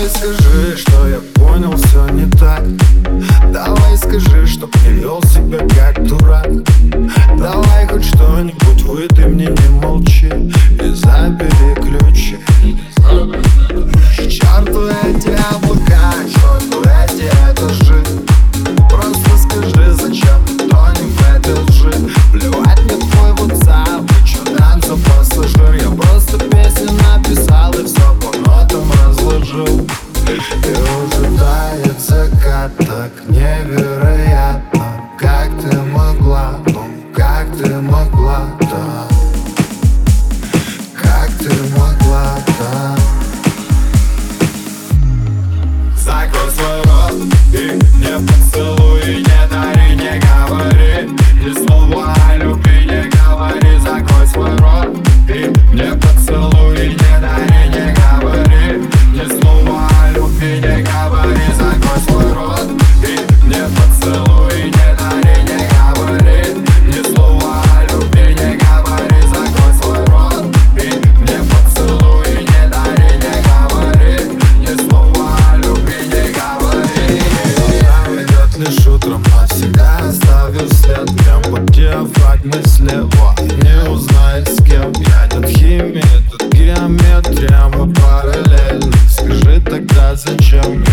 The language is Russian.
Давай скажи, что я понял, все не так. Давай скажи, чтоб не вел себя как дурак. Давай хоть что-нибудь выдай мне, не молчи. И забери ключи. К черту эти облака, к черту эти этажи. Просто скажи, зачем мы тонем в этой лжи. Плевать мне твой WhatsApp, и чемодан за пассажир. Я просто песню написал и все по нотам разложил. И уже тает закат, так невероятно. Как ты могла, ну как ты могла, да? Как ты могла, да? Закрой свой рот и не поцелуй, не дари, не говори ни слова о любви, не говори. Закрой свой рот и не поцелуй, не дари, не говори ни слова о любви, не говори. Закрой свой рот и не поцелуй, не дари, не говори ни слова о любви, не говори. Закрой свой рот и не поцелуй, не дари, не говори ни слова о любви, не говори. Она идет лишь утром, навсегда оставил след. Прям под диафрагмой слева, не узнает с кем. Я нет химии, тут геометрия, мы параллельны. Скажи тогда, зачем